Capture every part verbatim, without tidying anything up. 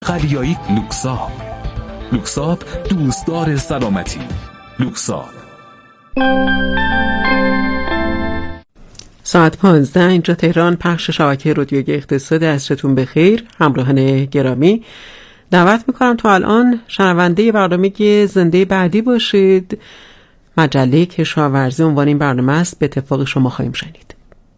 قلیایی لوکساب. لوکساب دوستدار سلامتی. لوکساب. ساعت پانزده اینجا تهران، پخش شبکه رادیویی اقتصاد. عصرتون بخیر همراهان گرامی. دعوت میکنم تا الان شنونده برنامه زنده بعدی باشید. مجله کشاورزی عنوان این برنامه است. به اتفاق شما خواهیم شنید.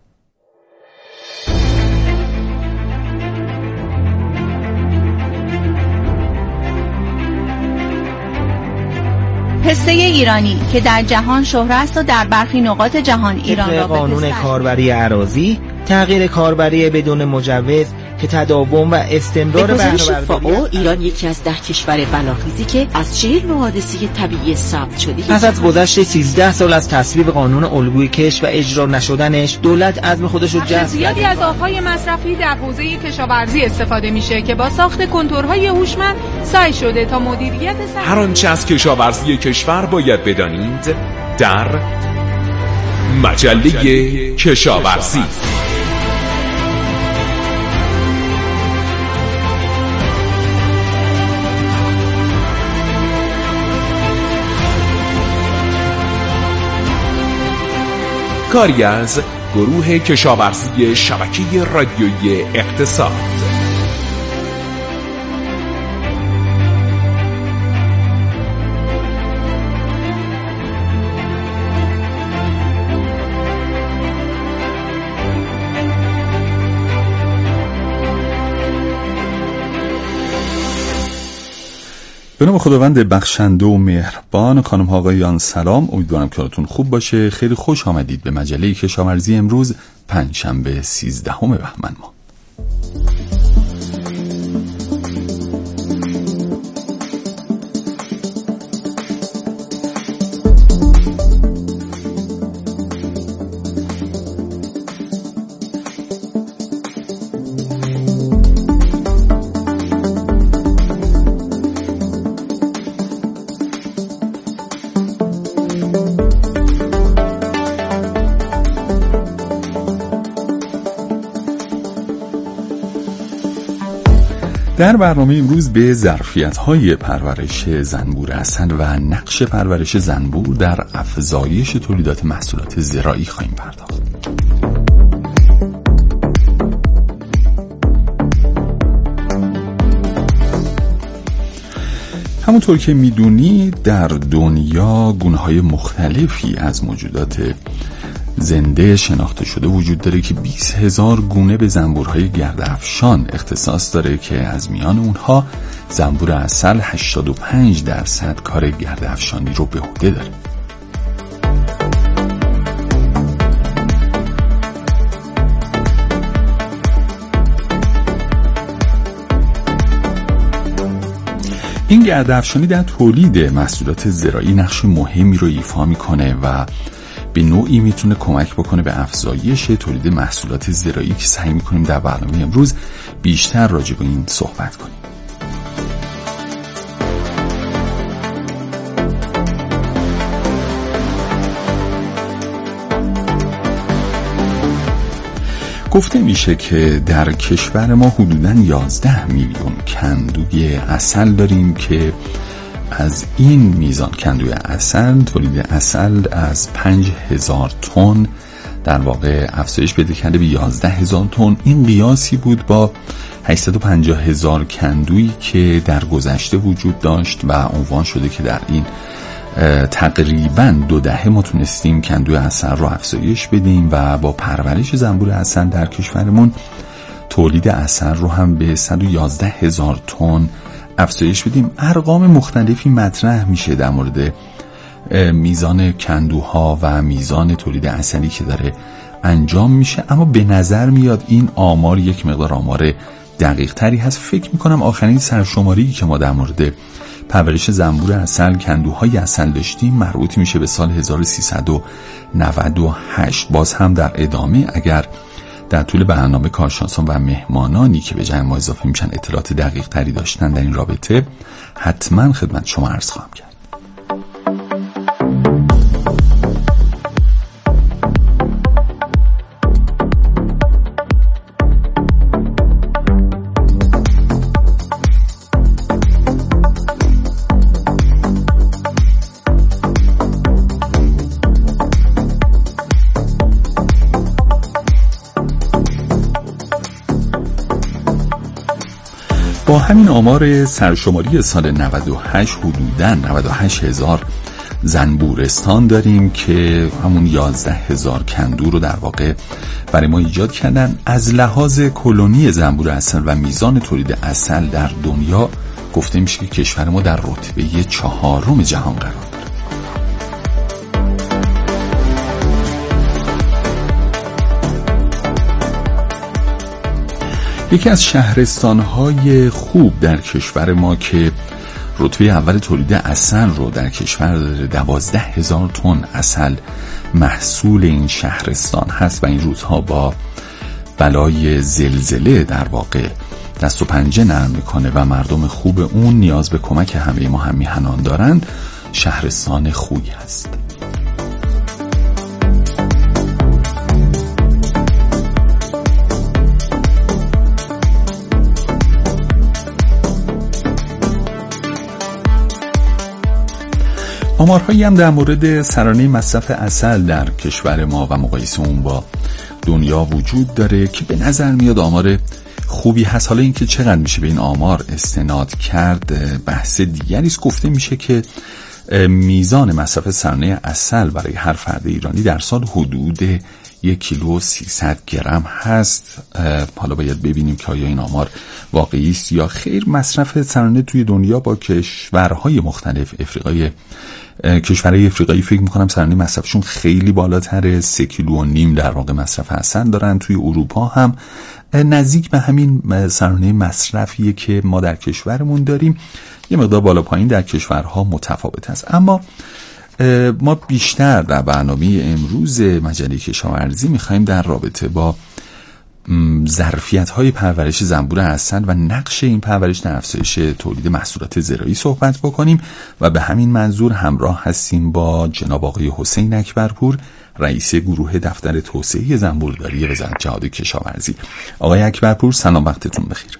پسته ایرانی که در جهان شهرت است و در برخی نقاط جهان ایران را به قانون کاربری اراضی، تغییر کاربری بدون مجوز که تداوم و استمرار بهره‌برداری. ایران یکی از ده کشور بلاخیزی که از چهل حادثه طبیعی ثبت شده. پس از گذشت سیزده سال از تصویب قانون الگوی کشت و اجرا نشدنش، دولت عزم خودش رو جزم زیادی از آب‌های مصرفی در حوزه کشاورزی استفاده میشه که با ساخت کنتورهای هوشمند سعی شده تا مدیریت سر... هر آنچه از کشاورزی کشور باید بدانید در مجله کشاورزی. کاری از گروه کشاورزی شبکه رادیویی اقتصاد. به نام خداوند بخشنده و مهربان. خانم ها آقایان سلام، امیدوارم که حالتون خوب باشه. خیلی خوش آمدید به مجله کشاورزی امروز پنجشنبه سیزدهم بهمن ماه. در برنامه امروز به ظرفیت‌های پرورش زنبور عسل و نقش پرورش زنبور در افزایش تولیدات محصولات زراعی خواهیم پرداخت. همونطور که میدونی در دنیا گونه‌های مختلفی از موجودات زنده شناخته شده وجود داره که بیست هزار گونه به زنبورهای گرده‌افشان اختصاص داره که از میان اونها زنبور عسل هشتاد و پنج درصد کار گرده‌افشانی رو به عهده داره. این گرده‌افشانی در تولید محصولات زراعی نقش مهمی رو ایفا میکنه و به نوعی میتونه کمک بکنه به افزایش تولید محصولات زراعی که سعی میکنیم در برنامه امروز بیشتر راجع به این صحبت کنیم. گفته میشه که در کشور ما حدوداً یازده میلیون کندوی عسل داریم که از این میزان کندوی عسل تولید عسل از پنج هزار تن در واقع افزایش پیدا کرده به یازده هزار تن. این قیاسی بود با هشتصد و پنجاه هزار کندویی که در گذشته وجود داشت و عنوان شده که در این تقریباً دو دهه ما تونستیم کندوی عسل رو افزایش بدیم و با پرورش زنبور عسل در کشورمون تولید عسل رو هم به صد و یازده هزار تن افزایش بدیم. ارقام مختلفی مطرح میشه در مورد میزان کندوها و میزان تولید عسلی که داره انجام میشه، اما به نظر میاد این آمار یک مقدار آمار دقیق تری هست. فکر میکنم آخرین سرشماری که ما در مورد پرورش زنبور عسل کندوهای عسل داشتیم مربوط میشه به سال هزار و سیصد و نود و هشت. باز هم در ادامه اگر در طول برنامه کارشناسان و مهمانانی که به جمع ما اضافه میشن اطلاعات دقیق تری داشتن در این رابطه حتما خدمت شما عرض خواهم کرد. با همین آمار سرشماری سال نود و هشت حدوداً نود و هشت هزار زنبورستان داریم که همون یازده هزار کندو رو در واقع برای ما ایجاد کردن. از لحاظ کلونی زنبور عسل و میزان تولید عسل در دنیا گفته میشه که کشور ما در رتبه چهارم جهان قرار داره. یکی از شهرستان‌های خوب در کشور ما که رتبه اول تولید عسل رو در کشور داره، دوازده هزار تن عسل محصول این شهرستان هست و این روزها با بلای زلزله در واقع دست و پنجه نرم میکنه و مردم خوب اون نیاز به کمک همه ما هم میهنان دارند. شهرستان خویی هست. آمارهایی هم در مورد سرانه مصرف عسل در کشور ما و مقایسه اون با دنیا وجود داره که به نظر میاد آمار خوبی هست. حالا اینکه چقدر میشه به این آمار استناد کرد بحث دیگری است. گفته میشه که میزان مصرف سرانه عسل برای هر فرد ایرانی در سال حدود یک کیلو سیصد گرم هست. حالا باید ببینیم که آیا این آمار واقعی است یا خیر. مصرف سرانه توی دنیا با کشورهای مختلف افریقای کشورهای افریقایی فکر میکنم سرانه مصرفشون خیلی بالاتره، سه کیلو و نیم در واقع مصرف عسل دارن. توی اروپا هم نزدیک به همین سرانه مصرفیه که ما در کشورمون داریم. یه مقدار بالا پایین در کشورها متفاوت است. اما ما بیشتر در برنامه امروز مجله کشاورزی میخوایم در رابطه با ظرفیت‌های پرورش زنبور عسل و نقش این پرورش در افزایش تولید محصولات زراعی صحبت بکنیم و به همین منظور همراه هستیم با جناب آقای حسین اکبرپور، رئیس گروه دفتر توسعه زنبورداری وزارت جهاد کشاورزی. آقای اکبرپور سلام، وقتتون بخیر.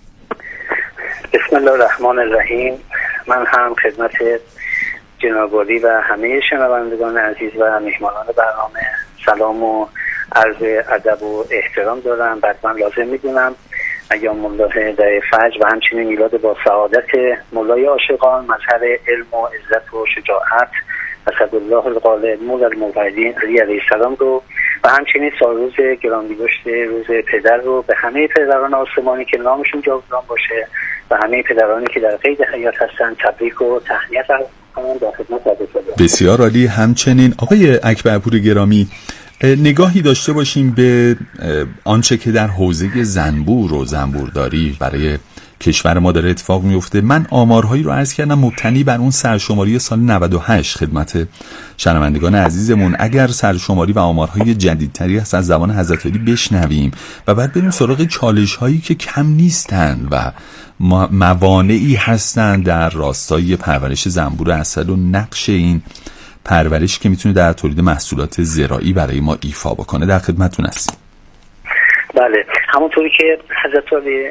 بسم الله الرحمن الرحیم. من هم خدمت جناب عالی و همه شنوندگان عزیز و مهمانان برنامه سلام و عرض ادب و احترام دارم. بعد من لازم میدونم ایام الله در فجر و همچنین میلاد با سعادت مولای عاشقان، مظهر علم و عزت و شجاعت اسدالله الغالب مولا الموحدین علی علیه السلام رو و همچنین سالروز گرامی داشته روز پدر رو به همه پدران آسمانی که نامشون جاودان باشه و همه پدرانی که در قید حیات هستن تبریک و تهنیت عرض می‌کنم در خدمت حضرت. بسیار عالی. همچنین آقای اکبرپور گرامی نگاهی داشته باشیم به آنچه که در حوزه زنبور و زنبورداری برای کشور ما داره اتفاق میفته. من آمارهایی رو عرض کردم مبتنی بر اون سرشماری سال نود و هشت خدمت شنوندگان عزیزمون. اگر سرشماری و آمارهای جدیدتری هست از زبان حضرت علی بشنویم و بعد بریم سراغ چالش هایی که کم نیستن و موانعی هستن در راستای پرورش زنبور عسل و نقش این پرورش که میتونه در تولید محصولات زراعی برای ما ایفا بکنه. در خدمتتون هستیم. بله، همونطوری که حضرت علی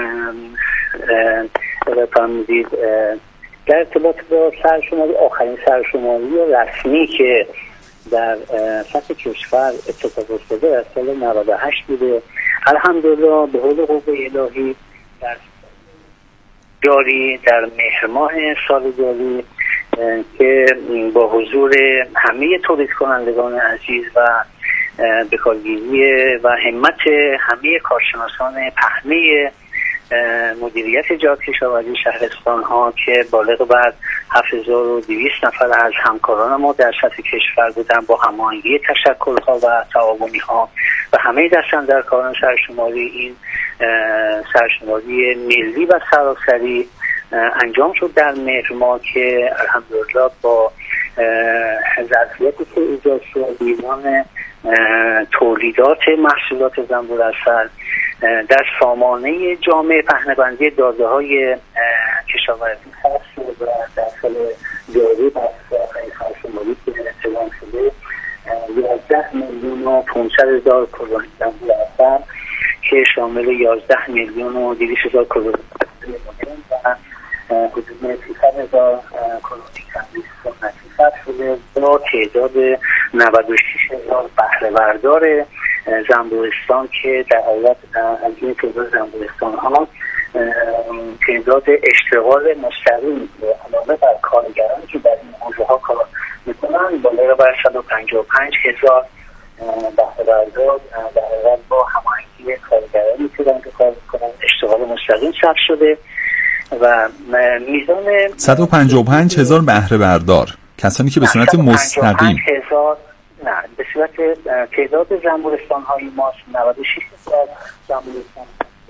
فرمودید در ارتباط با سرشماری، آخرین سرشماری رسمی که در سطح کشور اتفاق افتاده در سال نود و هشت بوده. الحمدلله به حول قوه الهی در جاری در مهر ماه سال جاری که با حضور همه تولید کنندگان عزیز و بکارگیری و همت همه کارشناسان پهنه مدیریت جهاد کشاورزی شهرستان ها که بالغ بر هفت هزار و دویست نفر از همکاران ما در سطح کشور بودن، با هماهنگی تشکل ها و تعاونی ها و همه دستاندرکاران سرشماری، این سرشماری ملی و سراسری انجام شد در مهر ماه که الحمدلله با ظرفیتی که ایجاد شد میزان تولیدات محصولات زنبور عسل در سامانه جامعه پهنه‌بندی داده های کشاورزی خاص شد و در سال جاری با آخرین سرشماری که اعلام شده یازده میلیون و پانصد هزار کلون زنبور عسل که شامل یازده میلیون و دویست هزار کلون و حدود سیصد هزار کلونی کندو نصیب شده با تعداد نود و شش هزار بهره بردار زنبورستان که در حقیقت از این تعداد زنبورستان ها تعداد اشتغال مستقیم علاوه بر کارگرانی که در این حوزه ها کار میکنن بالای بر صد و پنجاه و پنج هزار بهره بردار در حقیقت با هماهنگی کارگرانی که دارن کار میکنن اشتغال مستقیم ثبت شده و میزان صد و پنجاه و پنج هزار بهره بردار، کسانی که به صورت مستقیم هزار نه به صورت تعداد زنبورستان های ماست نود و شش هزار زنبورستان.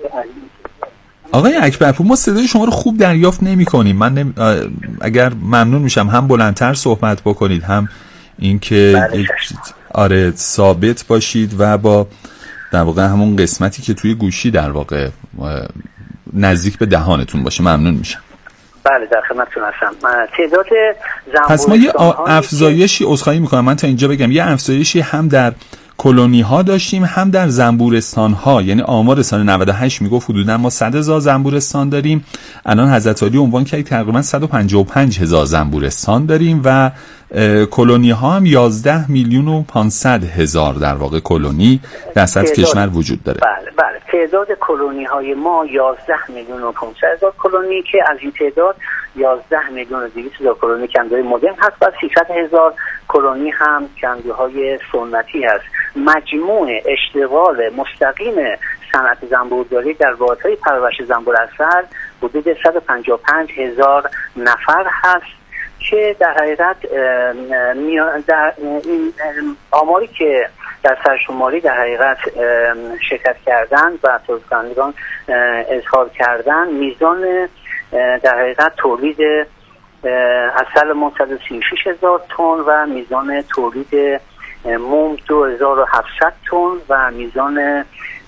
آقای اکبرپور ما صدای شما رو خوب دریافت نمی کنیم. من نمی... اگر ممنون میشم هم بلندتر صحبت بکنید هم اینکه بله آره ثابت باشید و با در واقع همون قسمتی که توی گوشی در واقع نزدیک به دهانتون باشه. ممنون میشم. بله در خدمتتون هستم. تعداد زنبورستان پس ما یه افزایشی عذرخواهی میکنم من تا اینجا بگم یه افزایشی هم در کلونی ها داشتیم هم در زنبورستان ها، یعنی آمار سال نود و هشت میگفت حدودا ما صد هزار زنبورستان داریم، الان حضرت عالی عنوان کرد تقریبا صد و پنجاه و پنج هزار زنبورستان داریم و کلونی ها هم یازده میلیون و پانصد هزار در واقع کلونی در سطح کشور وجود داره. بله بله تعداد کلونی های ما یازده میلیون و پانصد هزار کلونی که از این تعداد یازده میلیون و دویست هزار کلونی کندوهای مدرن هست و سیصد هزار کلونی هم کندوهای سنتی هست. مجموع اشتغال مستقیم صنعت زنبورداری در واحدهای پرورش زنبور عسل حدود صد و پنجاه و پنج هزار نفر هست که در حقیقت در این آماری که در سرشماری در حقیقت شرکت کردن و تولیدکنندگان اظهار کردن میزان در حقیقت تولید عسل ما صد و سی و شش هزار تن و میزان تولید موم دو هزار و هفتصد تن و میزان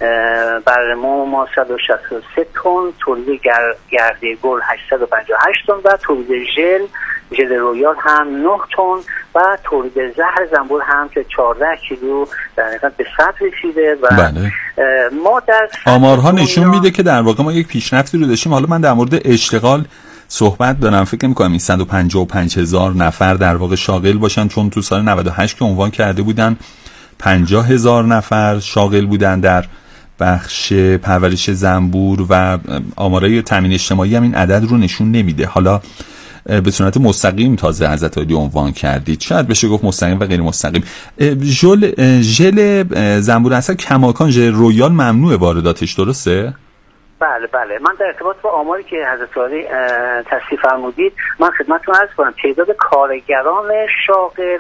بره موم ما صد و شصت و سه تن، تولید گرده گل هشتصد و پنجاه و هشت تن و تولید ژل ژل رویال هم نه تن و تولید زهر زنبور هم که چهارده کیلو در حقیقت به صد رسیده و بله. ما در آمارها نشون میده که در واقع ما یک پیشرفتی رو داشتیم. حالا من در مورد اشتغال صحبت دارم، فکر می‌کنم این صد و پنجاه و پنج هزار نفر در واقع شاغل باشن، چون تو سال نود و هشت که عنوان کرده بودن پنجاه هزار نفر شاغل بودن در بخش پرورش زنبور و آمارای تامین اجتماعی هم این عدد رو نشون نمیده. حالا به صورت مستقیم تازه حضرت عالی عنوان کردید، شاید بشه گفت مستقیم و غیر مستقیم. ژل ژل زنبور عسل کماکان ژل رویال ممنوع وارداتش، درسته؟ بله بله من در ارتباط با آماری که حضرت عالی تصحیح فرمودید من خدمتتون عرض کنم تعداد کارگران شاغل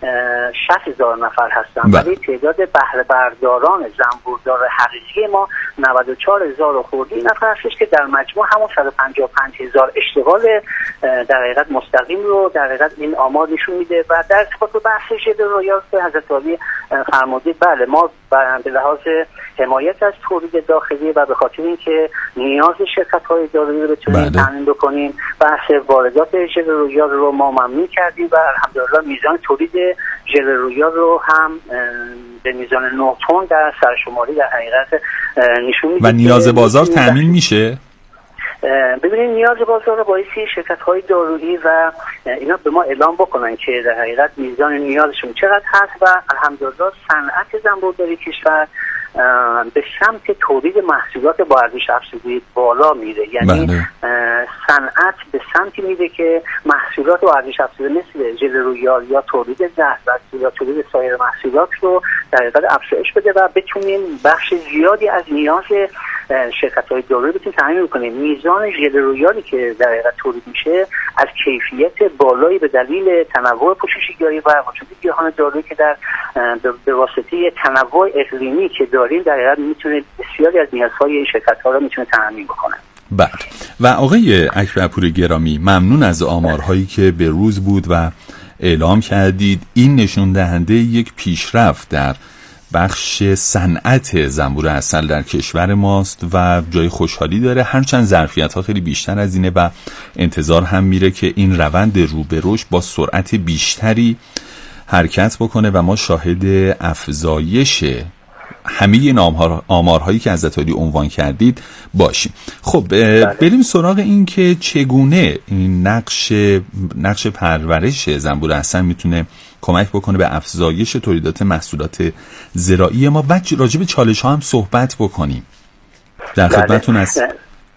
شصت هزار نفر هستند ولی تعداد بهره برداران زنبوردار حقیقی ما نود و چهار هزار خورده نفر هستش که در مجموع همون صد و پنجاه و پنج هزار اشتغال در حقیقت مستقیم رو در حقیقت این آمار نشون میده. و در ارتباط با بحث ژل رویال که حضرت عالی فرمودید بله ما به لحاظ حمایت از تولید داخلی و به خاطر اینکه نیاز شرکت‌های دارویی رو بتونیم تامین بکنیم بحث واردات ژل رویال رو ما ممنوع کردیم و الحمدلله میزان تولید ژل رویال رو هم به میزان نه تن در سرشماری در حقیقت نشون میده. و نیاز بازار تامین میشه؟ ببینید نیاز بازار رو بایستی شرکت‌های دارویی و اینا به ما اعلام بکنن که در حقیقت میزان نیازشون چقدر هست و الحمدلله صنعت زنبورداری کشور به سمت تولید محصولات با ارزش افزوده بالا میره. یعنی بله. صنعت به سمتی میره که محصولات با ارزش افزوده مثل ژل رویال یا تولید زهر یا تولید سایر محصولات رو در حقیقت افزایش بده و بتونیم بخش زیادی از نیاز شرکت‌های دارویی بتونیم تامین کنیم. میزان ژل رویالی که در حقیقت تولید میشه از کیفیت بالایی به دلیل تنوع پوشش‌گیری و وجود گیاهان دارویی که در به واسطه تنوع اقلیمی که داریم در حقیقت میتونه بسیاری از نیازهای این شرکت‌ها رو میتونه تامین بکنه. بله. و آقای اکبرپور گرامی ممنون از آمارهایی که به روز بود و اعلام کردید. این نشون دهنده یک پیشرفت در بخش صنعت زنبور عسل در کشور ماست و جای خوشحالی داره، هرچند ظرفیت‌ها خیلی بیشتر از اینه و انتظار هم میره که این روند رو به رشد با سرعت بیشتری حرکت بکنه و ما شاهد افزایش همه این آمارهایی که حضرت عالی عنوان کردید باشیم. خب بریم سراغ این که چگونه این نقش نقش پرورش زنبور عسل میتونه کمک بکنه به افزایش تولیدات محصولات زراعی ما و راجع به چالش ها هم صحبت بکنیم. در خدمتتون هستم.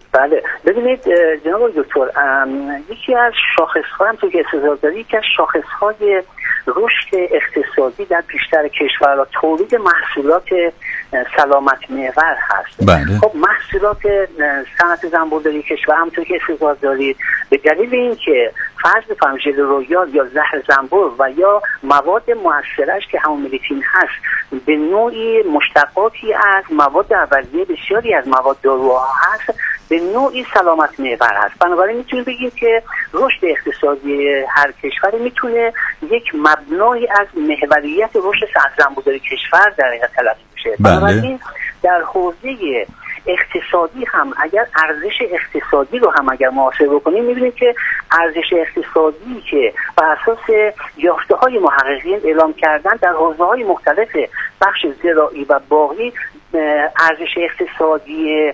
بله ببینید جناب دکتر، یکی از شاخص‌ها هم تو که استظهار داری، یکی از شاخص‌های رشد اقتصادی در بیشتر کشورها تولید محصولات سلامت محور هست. بله. خب محصولات صنعت زنبورداری کشور همونطور که استظهار دارید به دلیل اینکه فرض بفرمایید ژل رویال یا زهر زنبور و یا مواد مؤثرش که همون ملیتین هست به نوعی مشتقاتی از مواد اولیه بسیاری از مواد داروها هست، به نوعی سلامت محور هست. بنابراین میتونیم بگیم که رشد اقتصادی هر کشور میتونه یک مبنای از محوریت رشد صنعت زنبورداری کشور در حقیقت تلقی بشه. بنابراین در حوزه اقتصادی هم اگر ارزش اقتصادی رو هم اگر محاسبه بکنیم می‌بینیم که ارزش اقتصادی که بر اساس یافته‌های محققین اعلام کردن در حوزه‌های مختلف بخش زراعی و باغی، ارزش اقتصادی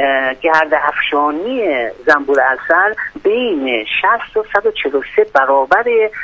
گرده‌افشانی زنبور عسل بین شصت و صد و چهل و سه برابر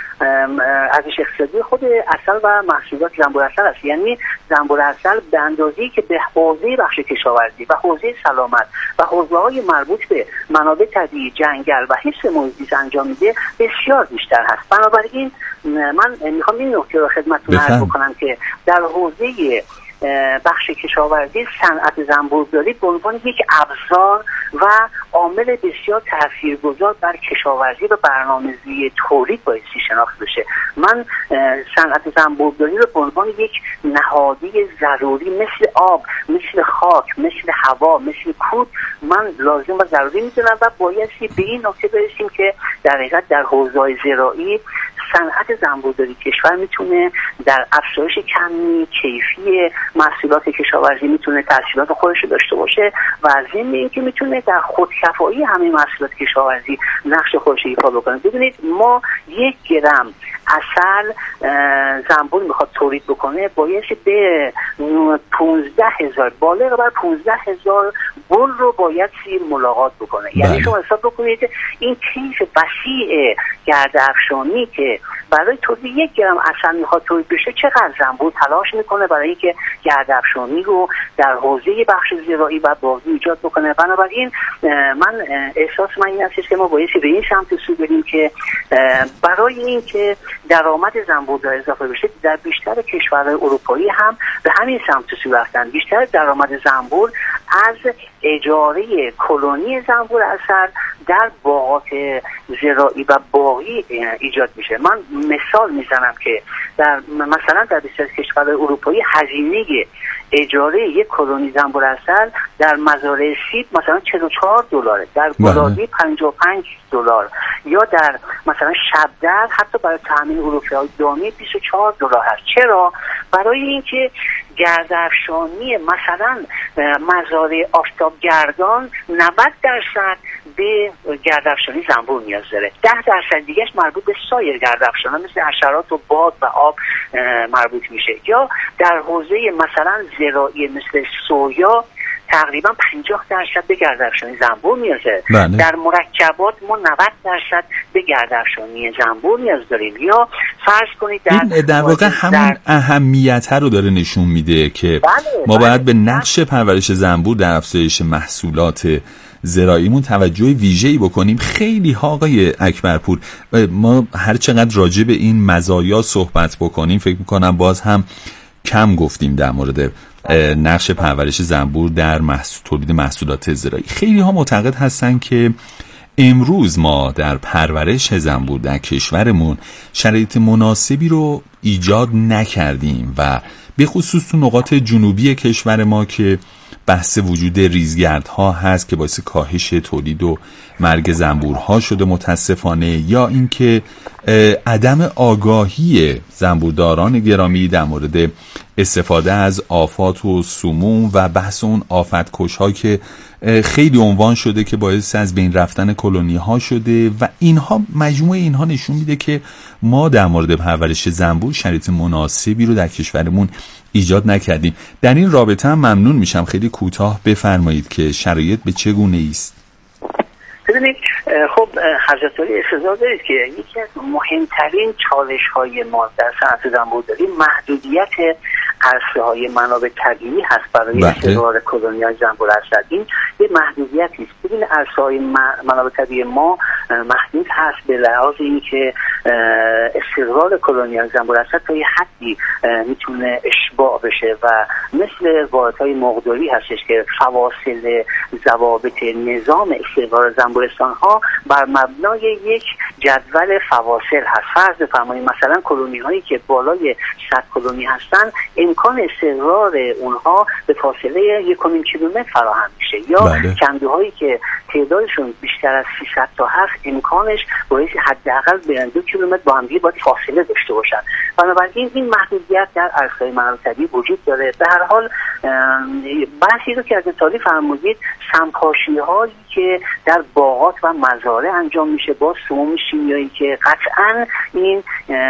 ارزش اقتصادی خود عسل و محصولات زنبور عسل است. یعنی زنبور عسل به اندازه‌ای که به حوزه بخش کشاورزی و حوزه سلامت و حوزه‌های مربوط به منابع طبیعی، جنگل و حفظ محیط زیست انجام میده بسیار بیشتر هست. بنابراین من میخوام این نکته رو خدمتتون عرض بکنم که در حوزه بخش کشاورزی صنعت زنبورداری به عنوان یک ابزار و عامل بسیار تاثیرگذار بر کشاورزی و برنامه‌ریزی تولید بایستی شناخته بشه. من صنعت زنبورداری رو به عنوان یک نهادی ضروری مثل آب، مثل خاک، مثل هوا، مثل کود من لازم و ضروری میدونم و بایستی به این نکته برسیم که در حقیقت در حوزه‌های زراعی صنعت زنبورداری کشور میتونه در افزایش کمی کیفی محصولات کشاورزی میتونه تاثیرات خودش رو داشته باشه و ضمن اینکه میتونه در خودکفایی همه محصولات کشاورزی نقش خودش رو ایفا بکنه. ببینید ما یک گرم عسل زنبور میخواد تولید بکنه بایستی به پونزده هزار بالغ بر پونزده هزار گل رو باید ملاقات بکنه. یعنی شما حساب بکنید این کیف وسیع گرده‌افشانی که برای تولید یک گرم عسل میخواد تولید بشه چقدر زنبور تلاش میکنه برای اینکه گرده‌افشانی رو در حوزه بخش زراعی و باغی ایجاد بکنه. بنابراین من احساس من این است که ما بایستی به این سمت سو بریم که برای اینکه درآمد زنبورداری اضافه بشه در بیشتر کشورهای اروپایی هم به همین سمت سو رفتن. بیشتر درآمد زنبور از اجاره کلونی زنبور عسل در باغات زراعی و باغی ایجاد میشه. من مثال میزنم که در مثلا در بسیاری کشورهای اروپایی هزینه اجاره یک کلونی زنبور عسل در مزارع سیب مثلا چهل و چهار دلاره، در گلابی پنجاه و پنج دلار، یا در مثلا شبدر حتی برای تامین اروپایی دامی بیست و چهار دلار هست. چرا؟ برای اینکه گرده‌افشانی مثلا مزارع آفتابگردان نود درصد به گرده‌افشانی زنبور نیاز داره، ده درصد دیگهش مربوط به سایر گرده‌افشانا مثل حشرات و باد و آب مربوط میشه. یا در حوزه مثلا زراعی مثل سویا تقریبا پنجاه درصد به گرده‌افشانی زنبور نیاز داره. بله. در مرکبات ما نود درصد به گرده‌افشانی زنبور نیاز داریم. یا فرض کنید در این در واقع همون در... اهمیت رو داره نشون میده که بله، ما بله، باید به نقش پرورش زنبور در افزایش محصولات زراعیمون توجه ویژه‌ای بکنیم. خیلی ها آقای اکبرپور ما هر چقدر راجع به این مزایا صحبت بکنیم فکر میکنم باز هم کم گفتیم در مورد نقش پرورش زنبور در محصول تولید محصولات زراعی. خیلی ها معتقد هستن که امروز ما در پرورش زنبور در کشورمون شرایط مناسبی رو ایجاد نکردیم و به خصوص تو نقاط جنوبی کشور ما که بحث وجود ریزگردها هست که باعث کاهش تولید و مرگ زنبورها شده متاسفانه، یا اینکه عدم آگاهی زنبورداران گرامی در مورد استفاده از آفات و سموم و بحث اون آفت کش‌ها که خیلی عنوان شده که باعث از بین رفتن کلونی ها شده و اینها مجموع اینها نشون میده که ما در مورد پرورش زنبور شرایط مناسبی رو در کشورمون ایجاد نکردیم. در این رابطه هم ممنون میشم خیلی کوتاه بفرمایید که شرایط به چه گونه است. ببینید خب حضرت علی استظهار دارید که یکی از مهمترین چالش های ما در صنعت زنبورداری محدودیت عرصه های منابع طبیعی هست برای استقرار کلونی‌های زنبور اصل. این یه محدودیتی است. ببین عرصه های منابع طبیعی ما محدود هست به لحاظ اینکه استقرار کلونی‌های زنبور اصل تا یه حدی میتونه اشباع بشه و مثل واحدهای مقداری هستش که فواصل ضوابط نظام استقرار زنبورستان ها بر مبنای یک جدول فواصل هست. فرض بفرمایید مثلا کلونی هایی که بالای صد کلونی هستن امکان استقرار اونها به فاصله یک و نیم کیلومتر فراهم میشه، یا بله. کندوهایی که تعدادشون بیشتر از سیصد تا هست امکانش باید حداقل بین دو کیلومتر با هم دیگه باید فاصله داشته باشن. بنابراین این محدودیت در عرصه‌های منابع طبیعی وجود داره. به هر حال بحثی رو که از تالی فرمودید، سمپاشی هایی که در باغات و مزارع انجام میشه با سموم شیمیایی که قطعاً این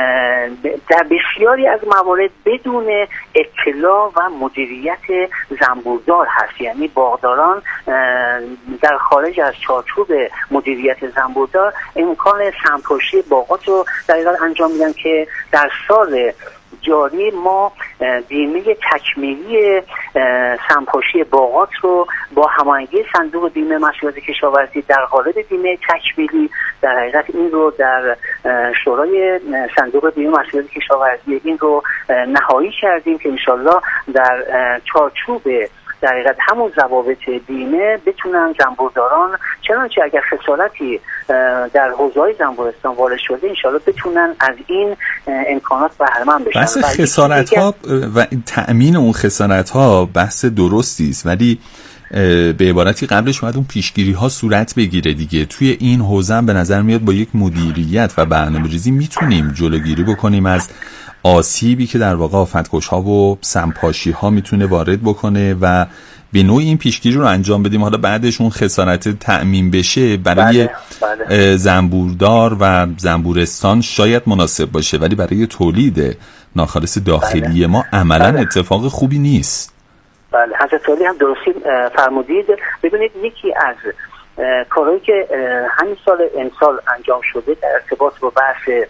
در بسیاری از موارد بدون اطلاع و مدیریت زنبوردار هست. یعنی باغداران در خارج از چارچوب مدیریت زنبوردار امکان سمپاشی باغات رو در حقیقت انجام میدن که در سال جاری ما بیمه تکمیلی سمپاشی باغات رو با هماهنگی صندوق بیمه محصولات کشاورزی در قالب بیمه تکمیلی در حقیقت این رو در شورای صندوق بیمه محصولات کشاورزی این رو نهایی کردیم که انشالله در چارچوب در حقیقت همون ضوابط بیمه بتونن زنبورداران چنانچه اگر خسارتی در حوزه‌های زنبورستان وارد شده انشالله بتونن از این امکانات بهره‌مند بشن. بحث خسارت ها و تأمین اون خسارت ها بحث درستی است، ولی به عبارتی قبلش باید اون پیشگیری ها صورت بگیره دیگه. توی این حوزه به نظر میاد با یک مدیریت و برنامه‌ریزی میتونیم جلوگیری بکنیم از آسیبی که در واقع آفت‌کش‌ها و سمپاشی‌ها میتونه وارد بکنه و به نوعی این پیشگیری رو انجام بدیم. حالا بعدش اون خسارت تأمین بشه برای بله، بله. زنبوردار و زنبورستان شاید مناسب باشه، ولی برای تولید ناخالص داخلی بله. ما عملاً بله. اتفاق خوبی نیست. بله، حضرت عالی هم درستی فرمودید. ببینید یکی از کارهایی که همین سال امسال انجام شده در ارتباط با بحث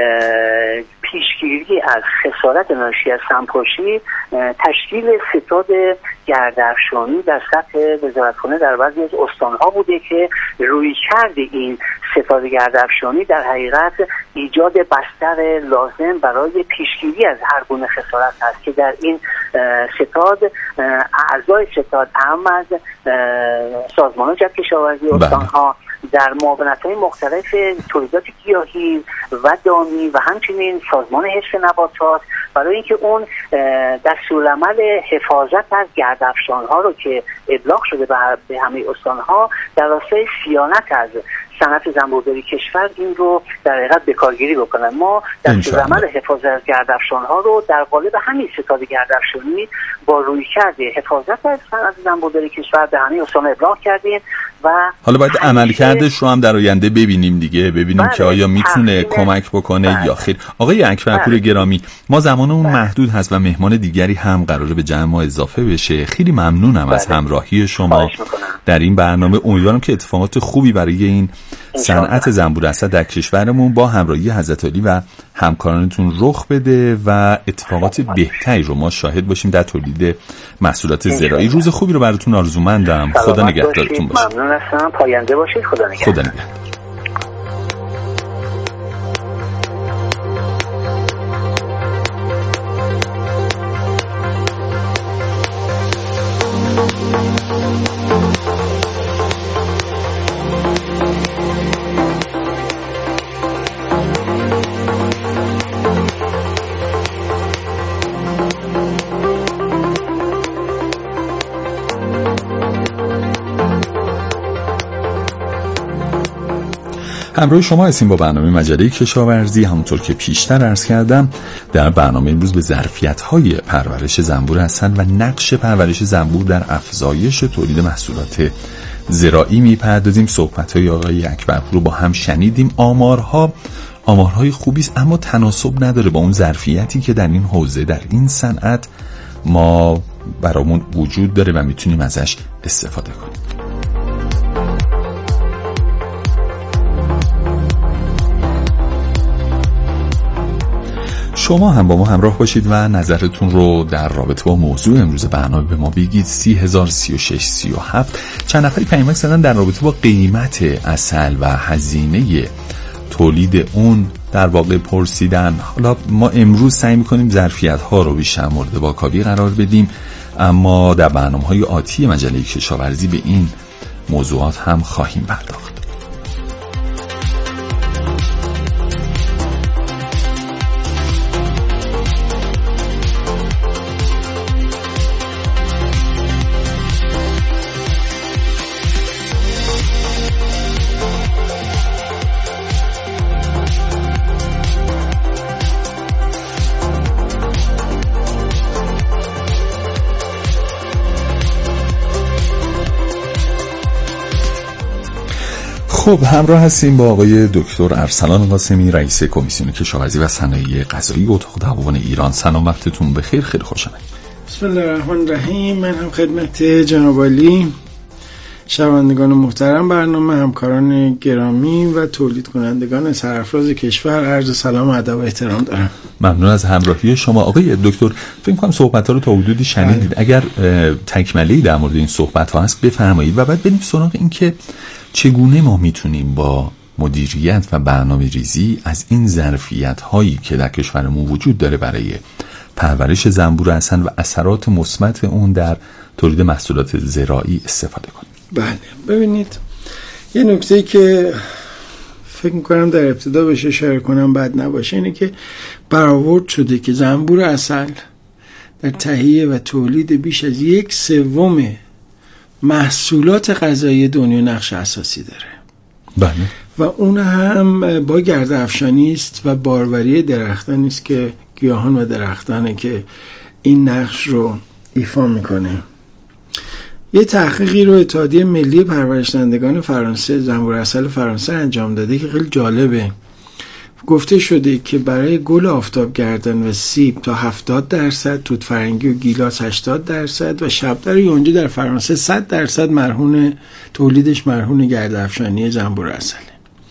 پیشگیری از خسارت ناشی از سمپاشی تشکیل ستاد گرده‌افشانی در سطح وزارتخانه در بعضی از استان‌ها بوده که رویکرد این ستاد گرده‌افشانی در حقیقت ایجاد بستر لازم برای پیشگیری از هر گونه خسارت هست که در این ستاد اعضای ستاد هم از سازمان جهت کشاورزی استان‌ها در معاونت‌های مختلف تولیدات گیاهی و دامی و همچنین سازمان حفظ نباتات برای اینکه اون دستورالعمل حفاظت از گرده‌افشان‌ها رو که ابلاغ شده به همه استان‌ها در راستای صیانت از صنعت زنبورداری کشور این رو در حقیقت به کارگیری بکنن. ما دستورالعمل حفاظت از گرده‌افشان‌ها رو در قالب همین ستاد گرده‌افشانی با رویکرد حفاظت از صنعت زنبورداری کشور به همه استان‌ها ابلاغ کردیم و حالا باید عملکردش رو هم در آینده ببینیم دیگه، ببینیم بله. که آیا میتونه کمک بکنه بله. یا خیر. آقای اکبرپور بله. گرامی، ما زمانمون بله. محدود هست و مهمان دیگری هم قراره به جمع ما اضافه بشه. خیلی ممنونم بله. از همراهی شما در این برنامه. امیدوارم که اتفاقات خوبی برای این صنعت زنبور اصل در کشورمون با همراهی حضرت عالی و همکارانتون رخ بده و اتفاقات بهتری رو ما شاهد باشیم در تولید محصولات زراعی. روز خوبی رو براتون آرزومندم. خدا نگهدارتون باشه. ممنون هستم. پاینده باشید. خدا نگهدار. خدا نگهدار. همراه شما هستیم با برنامه مجله کشاورزی. همونطور که پیشتر عرض کردم در برنامه امروز به ظرفیت‌های پرورش زنبور اصل و نقش پرورش زنبور در افزایش تولید محصولات زراعی میپردازیم. صحبت‌های آقای اکبرپور رو با هم شنیدیم. آمارها آمارهای خوبی است، اما تناسب نداره با اون ظرفیتی که در این حوزه در این صنعت ما برامون وجود داره و میتونیم ازش استفاده کنیم. شما هم با ما همراه باشید و نظرتون رو در رابطه با موضوع امروز برنامه به ما بگید. سی هزار سی و شش سی و هفت چند نفری پیامک زدن در رابطه با قیمت عسل و هزینه تولید اون در واقع پرسیدن. حالا ما امروز سعی می‌کنیم ظرفیت ها رو بیشتر مورد واکاوی قرار بدیم، اما در برنامه‌های آتی مجله کشاورزی به این موضوعات هم خواهیم پرداخت. خب همراه هستیم با آقای دکتر ارسلان قاسمی، رئیس کمیسیون کشاورزی و صنایع غذایی اتاق دواون ایران. سلام، وقتتون بخیر، خیلی خوش آمدید. بسم الله الرحمن الرحیم. من هم خدمت جناب عالی، شنوندگان محترم برنامه، همکاران گرامی و تولید کنندگان سرافراز کشور عرض سلام و ادب و احترام دارم. ممنون از همراهی شما. آقای دکتر، فکر کنم صحبت‌ها رو تا حدودی شنیدید. اگر تکمله‌ای در مورد این صحبت‌ها هست بفرمایید و بعد بریم سراغ این که چگونه ما میتونیم با مدیریت و برنامه ریزی از این ظرفیت هایی که در کشورمون وجود داره برای پرورش زنبور عسل و اثرات مثبت اون در تولید محصولات زراعی استفاده کنیم. بله، ببینید یه نکته که فکر میکنم در ابتدا بهش اشاره کنم بد نباشه اینه که برآورد شده که زنبور عسل در تهیه و تولید بیش از یک سوم محصولات غذایی دنیا نقش اساسی داره. بله. و اون هم با گرد افشانی است و باروری درختان است که گیاهان و درختانه که این نقش رو ایفا میکنه. یه تحقیقی رو اتحادیه ملی پرورشدهندگان فرانسه، زنبور عسل فرانسه انجام داده که خیلی جالبه. گفته شده که برای گل آفتاب گردن و سیب تا هفتاد درصد، توت فرنگی و گیلاس هشتاد درصد و شبدر یونجه در فرانسه صد درصد مرهون تولیدش مرهون گرد افشانی زنبور عسله.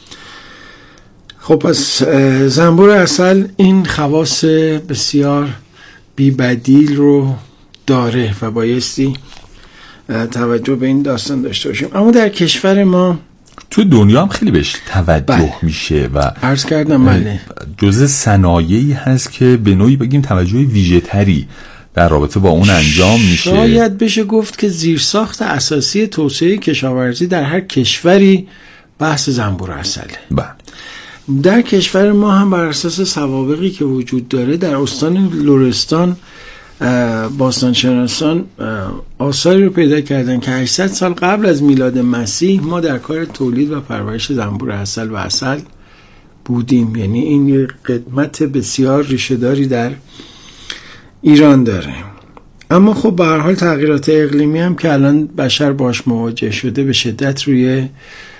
خب پس زنبور عسل این خواص بسیار بی بدیل رو داره و بایستی توجه به این داستان داشته باشیم. اما در کشور ما تو دنیا هم خیلی بهش توجه بله. میشه و عرض کردم بله جزء صنایعی هست که به نوعی بگیم توجه ویژه تری در رابطه با اون انجام میشه. شاید بشه گفت که زیرساخت اساسی توسعه کشاورزی در هر کشوری بحث زنبور عسله. بله. در کشور ما هم بر اساس سوابقی که وجود داره در استان لرستان باستانشناسان آثاری رو پیدا کردن که هشتصد سال قبل از میلاد مسیح ما در کار تولید و پرورش زنبور عسل و عسل بودیم. یعنی این یک قدمت بسیار ریشه‌داری در ایران داره. اما خب به هر حال تغییرات اقلیمی هم که الان بشر باش مواجه شده به شدت روی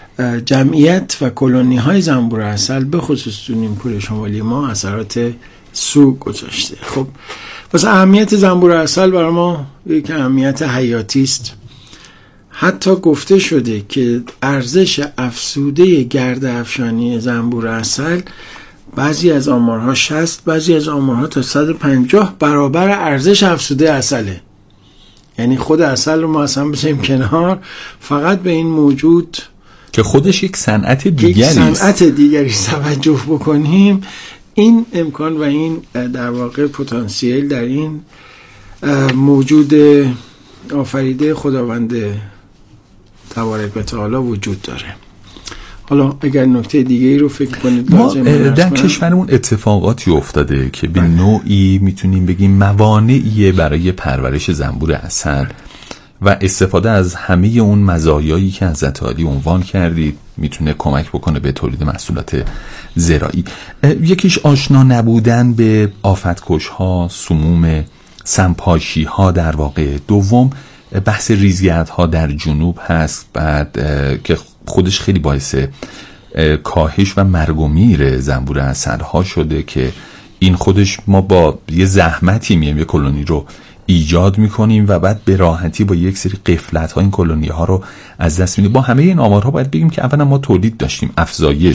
جمعیت و کلونی های زنبور عسل به خصوص تو نیمکره شمالی ما اثرات سو گذاشته. خب پس اهمیت زنبور عسل برای ما یک اهمیت حیاتی است. حتی گفته شده که ارزش افزوده گرد افشانی زنبور عسل بعضی از آمارها شصت، بعضی از آمارها تا صد و پنجاه برابر ارزش افزوده عسله. یعنی خود عسل رو ما اصلا بذاریم کنار، فقط به این موجود که خودش یک صنعت دیگری است، یک صنعت دیگری توجه بکنیم، این امکان و این در واقع پتانسیل در این موجود آفریده خداوند تبارک و تعالی وجود داره. حالا اگر نکته دیگه ای رو فکر کنید ما در کشورمون اتفاقاتی افتاده که به نوعی میتونیم بگیم موانعیه برای پرورش زنبور عسل و استفاده از همه اون مزایایی که حضرت عالی عنوان کردید میتونه کمک بکنه به تولید محصولات زراعی. یکیش آشنا نبودن به آفتکش‌ها، سموم، سمپاشی‌ها در واقع. دوم بحث ریزگردها در جنوب هست، بعد که خودش خیلی باعث کاهش و مرگ و میر زنبور عسل‌ها شده که این خودش ما با یه زحمتی میایم یه کلونی رو ایجاد میکنیم و بعد به راحتی با یک سری غفلت ها این کلونی ها رو از دست میدیم. با همه این آمارها باید بگیم که اولا ما تولید داشتیم، افزایش